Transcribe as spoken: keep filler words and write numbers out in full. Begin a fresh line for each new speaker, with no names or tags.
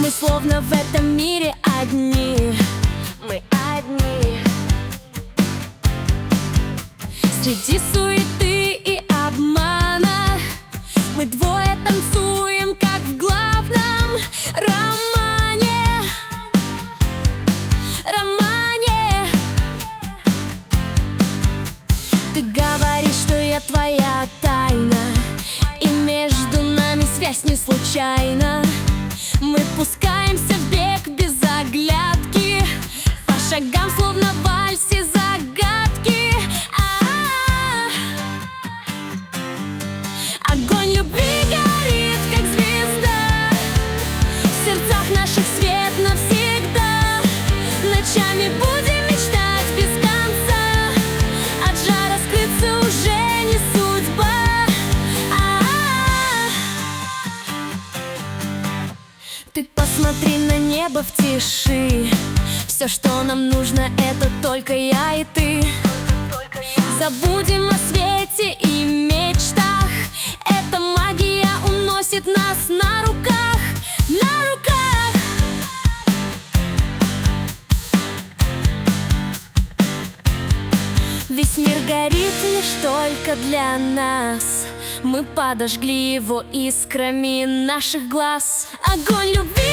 Мы словно в этом мире одни. Мы одни. Среди суеты и обмана мы двое танцуем, как в главном романе. Романе. Ты говоришь, что я твоя тайна, и между нами связь не случайна. Мы пускаемся в бег без оглядки, по шагам словно в вальсе загадки. А-а-а. Огонь любви горит, как звезда, в сердцах наших свет навсегда. Ночами будем мечтать без конца, от жара скрыться уже не судьба. Ты посмотри на небо в тиши. Все, что нам нужно, это только я и ты. Забудем о свете и мечтах. Эта магия уносит нас на руках, на руках. Весь мир горит лишь только для нас. Мы подожгли его искрами наших глаз. Огонь любви